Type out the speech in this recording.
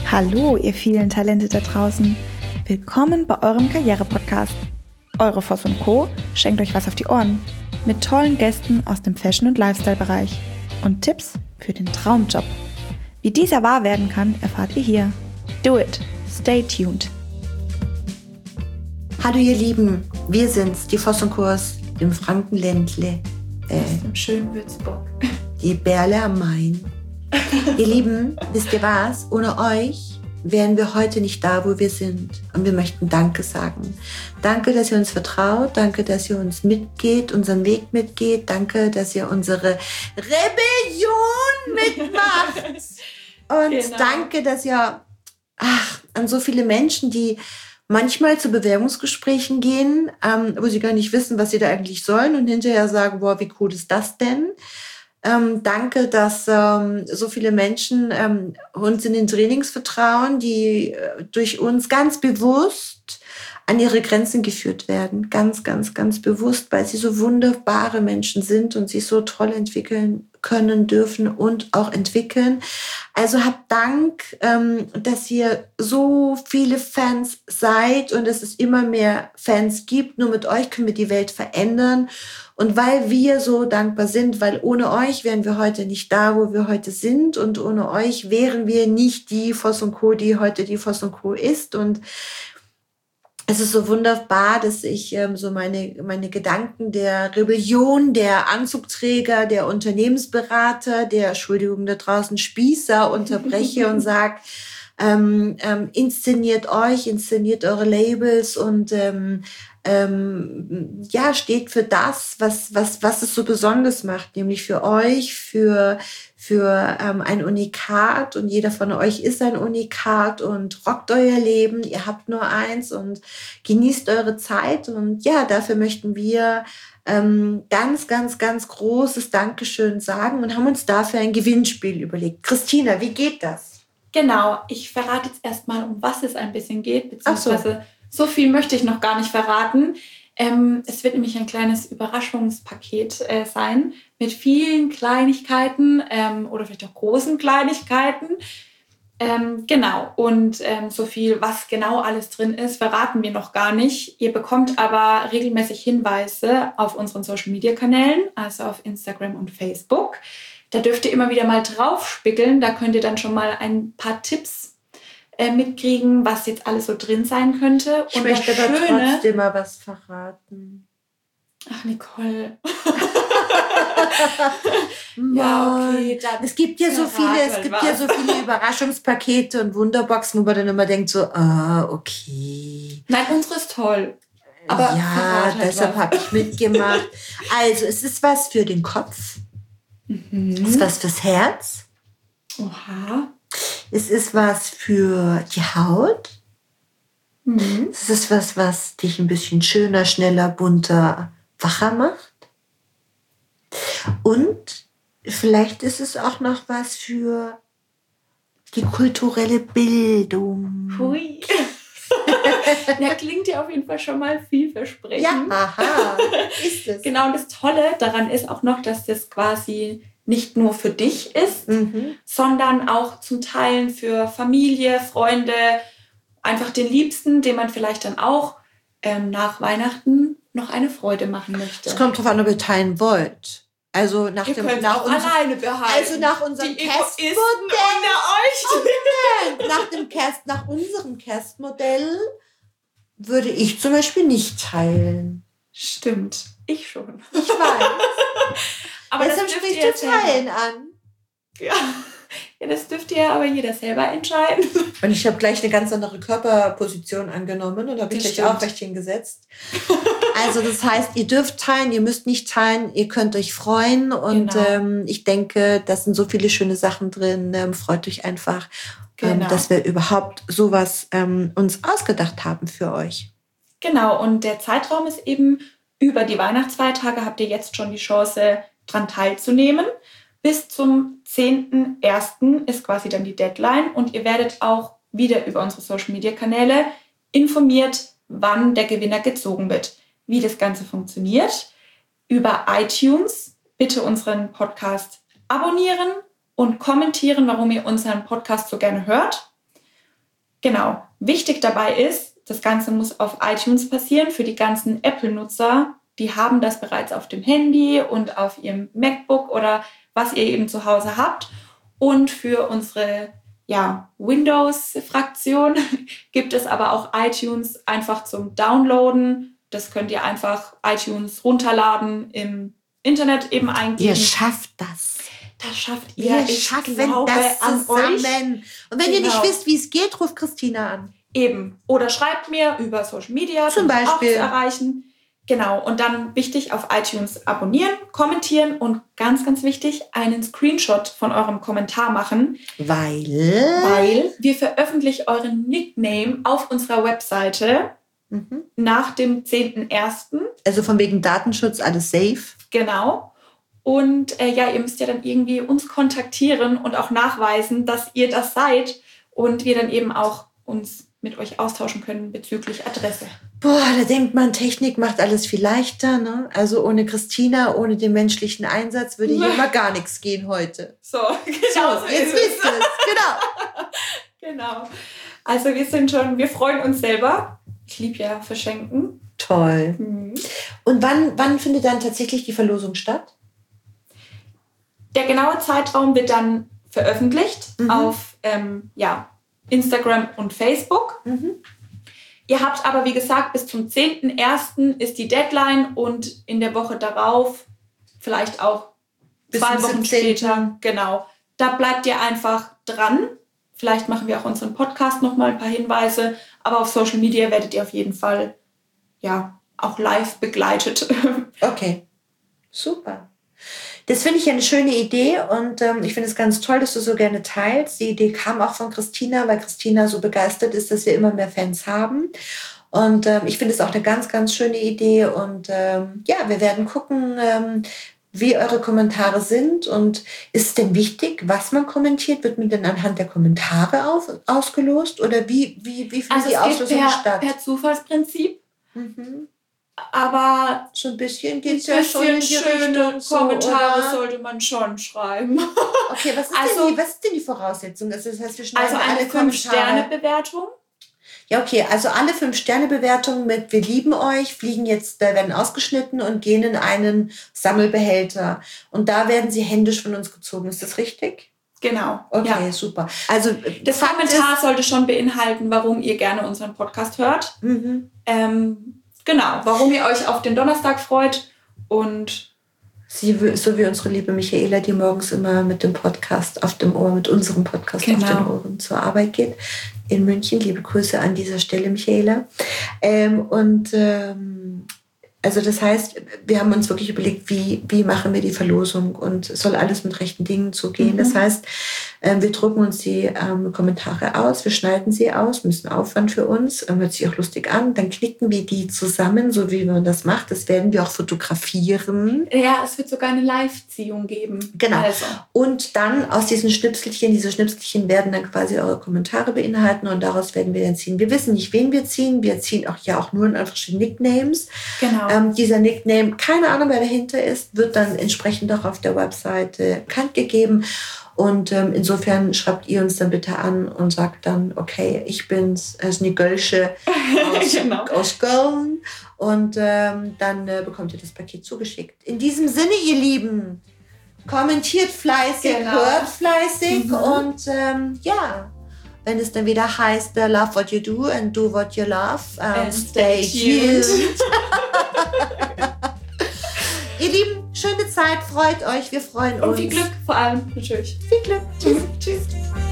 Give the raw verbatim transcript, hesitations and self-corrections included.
Hallo, ihr vielen Talente da draußen. Willkommen bei eurem Karriere-Podcast. Eure Voss und Co. schenkt euch was auf die Ohren. Mit tollen Gästen aus dem Fashion- und Lifestyle-Bereich. Und Tipps für den Traumjob. Wie dieser wahr werden kann, erfahrt ihr hier. Do it. Stay tuned. Hallo ihr Lieben, wir sind's, die Voss und Co. im Frankenländle. Äh, Im schönen Würzburg. Die Berle am Main. Ihr Lieben, wisst ihr was? Ohne euch wären wir heute nicht da, wo wir sind. Und wir möchten Danke sagen. Danke, dass ihr uns vertraut. Danke, dass ihr uns mitgeht, unseren Weg mitgeht. Danke, dass ihr unsere Rebellion mitmacht. Und genau. Danke, dass ihr ach, an so viele Menschen, die manchmal zu Bewerbungsgesprächen gehen, ähm, wo sie gar nicht wissen, was sie da eigentlich sollen und hinterher sagen, boah, wie cool ist das denn? Ähm, danke, dass ähm, so viele Menschen ähm, uns in den Trainings vertrauen, die äh, durch uns ganz bewusst an ihre Grenzen geführt werden. Ganz, ganz, ganz bewusst, weil sie so wunderbare Menschen sind und sich so toll entwickeln können, dürfen und auch entwickeln. Also habt Dank, ähm, dass ihr so viele Fans seid und dass es immer mehr Fans gibt. Nur mit euch können wir die Welt verändern. Und weil wir so dankbar sind, weil ohne euch wären wir heute nicht da, wo wir heute sind. Und ohne euch wären wir nicht die Voss und Co., die heute die Voss und Co. ist. Und es ist so wunderbar, dass ich ähm, so meine, meine Gedanken der Rebellion, der Anzugträger, der Unternehmensberater, der, Entschuldigung, da draußen Spießer unterbreche und sage, ähm, ähm, inszeniert euch, inszeniert eure Labels und ähm, ähm, ja, steht für das, was, was, was es so besonders macht, nämlich für euch, für, für ähm, ein Unikat, und jeder von euch ist ein Unikat und rockt euer Leben, ihr habt nur eins und genießt eure Zeit, und ja, dafür möchten wir ähm, ganz, ganz, ganz großes Dankeschön sagen und haben uns dafür ein Gewinnspiel überlegt. Christina, wie geht das? Genau, ich verrate jetzt erstmal, um was es ein bisschen geht, beziehungsweise so. so viel möchte ich noch gar nicht verraten. Ähm, es wird nämlich ein kleines Überraschungspaket äh, sein mit vielen Kleinigkeiten ähm, oder vielleicht auch großen Kleinigkeiten. Ähm, genau, und ähm, so viel, was genau alles drin ist, verraten wir noch gar nicht. Ihr bekommt aber regelmäßig Hinweise auf unseren Social-Media-Kanälen, also auf Instagram und Facebook. Da dürft ihr immer wieder mal drauf spiegeln. Da könnt ihr dann schon mal ein paar Tipps äh, mitkriegen, was jetzt alles so drin sein könnte. Ich und möchte aber Schöne, trotzdem mal was verraten. Ach, Nicole. Ja, okay. Dann es gibt ja so viele, es gibt was. ja so viele Überraschungspakete und Wunderboxen, wo man dann immer denkt so, ah, okay. Nein, unsere ist toll. Aber ja, deshalb habe ich mitgemacht. Also, es ist was für den Kopf. Mhm. Es ist was fürs Herz. Oha. Es ist was für die Haut. Mhm. Es ist was, was dich ein bisschen schöner, schneller, bunter, wacher macht. Und vielleicht ist es auch noch was für die kulturelle Bildung. Hui. Ja, klingt ja auf jeden Fall schon mal vielversprechend. Ja, aha, ist es. Genau, und das Tolle daran ist auch noch, dass das quasi nicht nur für dich ist, mhm. sondern auch zum Teil für Familie, Freunde, einfach den Liebsten, dem man vielleicht dann auch ähm, nach Weihnachten noch eine Freude machen möchte. Es kommt drauf an, ob ihr teilen wollt. Also nach ihr dem könnt nach auch unser, alleine behalten. Also nach unserem Kästmodell. Oh nach dem Käst, nach unserem Kästmodell würde ich zum Beispiel nicht teilen. Stimmt, ich schon. Ich weiß. Aber deshalb sprichst du Teilen an. Ja. Ja, das dürft ihr aber jeder selber entscheiden. Und ich habe gleich eine ganz andere Körperposition angenommen und habe ich gleich aufrecht hingesetzt. Also das heißt, ihr dürft teilen, ihr müsst nicht teilen, ihr könnt euch freuen. Und genau. ähm, ich denke, da sind so viele schöne Sachen drin. Ähm, freut euch einfach, genau. ähm, dass wir überhaupt sowas ähm, uns ausgedacht haben für euch. Genau, und der Zeitraum ist eben über die Weihnachtsfeiertage, habt ihr jetzt schon die Chance, dran teilzunehmen. Bis zum zehnten ersten ist quasi dann die Deadline und ihr werdet auch wieder über unsere Social-Media-Kanäle informiert, wann der Gewinner gezogen wird. Wie das Ganze funktioniert. Über iTunes bitte unseren Podcast abonnieren und kommentieren, warum ihr unseren Podcast so gerne hört. Genau. Wichtig dabei ist, das Ganze muss auf iTunes passieren. Für die ganzen Apple-Nutzer, die haben das bereits auf dem Handy und auf ihrem MacBook oder was ihr eben zu Hause habt. Und für unsere ja, Windows-Fraktion gibt es aber auch iTunes einfach zum Downloaden. Das könnt ihr einfach iTunes runterladen, im Internet eben eingeben. Ihr schafft das. Das schafft ihr. Wir ich schaffen glaube das an zusammen. euch. Und wenn Genau. ihr nicht wisst, wie es geht, ruft Christina an. Eben. Oder schreibt mir über Social Media. Zum um mich auch Beispiel. zu erreichen. Genau. Und dann wichtig, auf iTunes abonnieren, kommentieren und ganz, ganz wichtig, einen Screenshot von eurem Kommentar machen. Weil? Weil wir veröffentlichen euren Nickname auf unserer Webseite Mhm. nach dem zehnten ersten Also von wegen Datenschutz alles safe. Genau. Und äh, ja, ihr müsst ja dann irgendwie uns kontaktieren und auch nachweisen, dass ihr das seid und wir dann eben auch uns mit euch austauschen können bezüglich Adresse. Boah, da denkt man, Technik macht alles viel leichter. Ne? Also ohne Christina, ohne den menschlichen Einsatz würde hier mal gar nichts gehen heute. So, genau so, jetzt ist wisst ihr es. Genau. Genau. Also wir sind schon, wir freuen uns selber. Ich liebe ja Verschenken. Toll. Mhm. Und wann, wann findet dann tatsächlich die Verlosung statt? Der genaue Zeitraum wird dann veröffentlicht Mhm. auf ähm, ja, Instagram und Facebook. Mhm. Ihr habt aber, wie gesagt, bis zum zehnten ersten ist die Deadline und in der Woche darauf, vielleicht auch Bis zwei zum Wochen siebzehnten später, genau. Da bleibt ihr einfach dran. Vielleicht machen wir auch unseren Podcast nochmal ein paar Hinweise, aber auf Social Media werdet ihr auf jeden Fall ja auch live begleitet. Okay, super. Das finde ich eine schöne Idee und ähm, ich finde es ganz toll, dass du so gerne teilst. Die Idee kam auch von Christina, weil Christina so begeistert ist, dass wir immer mehr Fans haben. Und ähm, ich finde es auch eine ganz, ganz schöne Idee. Und ähm, ja, wir werden gucken, ähm, wie eure Kommentare sind. Und ist es denn wichtig, was man kommentiert? Wird man denn anhand der Kommentare auf, ausgelost? Oder wie, wie, wie findet Also die es geht Auslosung per, statt? per Zufallsprinzip, Mhm. aber So ein bisschen ein geht es ja schon in die schöne Richtung. So, Kommentare oder? sollte man schon schreiben. Okay, was ist, Also- denn die, was ist denn die Voraussetzung? Also das heißt, wir schneiden Also eine alle fünf Sterne. fünf-Sterne-Bewertung. Ja, okay, also alle Fünf-Sterne-Bewertungen mit Wir lieben euch fliegen jetzt, da werden ausgeschnitten und gehen in einen Sammelbehälter. Und da werden sie händisch von uns gezogen. Ist das richtig? Genau. Okay, Ja. super. Also Das Fakt Kommentar sollte schon beinhalten, warum ihr gerne unseren Podcast hört. Ist, mhm. Ähm, genau, warum ihr euch auf den Donnerstag freut und Sie, so wie unsere liebe Michaela, die morgens immer mit dem Podcast auf dem Ohr, mit unserem Podcast Genau. auf den Ohren zur Arbeit geht. In München. Liebe Grüße an dieser Stelle, Michaela. Ähm, und ähm, also das heißt, wir haben uns wirklich überlegt, wie, wie machen wir die Verlosung und es soll alles mit rechten Dingen zugehen. Mhm. Das heißt, ähm, wir drucken uns die ähm, Kommentare aus, wir schneiden sie aus, müssen Aufwand für uns, ähm, hört sich auch lustig an, dann knicken wir die zusammen, so wie man das macht. Das werden wir auch fotografieren. ja, es wird sogar eine Live-Ziehung geben. Genau. Also. Und dann aus diesen Schnipselchen, diese Schnipselchen werden dann quasi eure Kommentare beinhalten und daraus werden wir dann ziehen. Wir wissen nicht, wen wir ziehen. Wir ziehen auch ja auch nur in verschiedenen Nicknames. Genau. Ähm, dieser Nickname, keine Ahnung, wer dahinter ist, wird dann entsprechend auch auf der Webseite bekannt gegeben. Und ähm, insofern schreibt ihr uns dann bitte an und sagt dann, okay, ich bin's, es ist eine Gölsche aus, Genau. aus Köln. Und ähm, dann äh, bekommt ihr das Paket zugeschickt. In diesem Sinne, ihr Lieben, kommentiert fleißig, Genau. hört fleißig Mhm. und ähm, ja, wenn es dann wieder heißt, uh, love what you do and do what you love, um, And stay stay tuned. tuned. Ihr Lieben, schöne Zeit, freut euch, wir freuen Und uns. viel Glück vor allem natürlich. Viel Glück. Tschüss. Tschüss.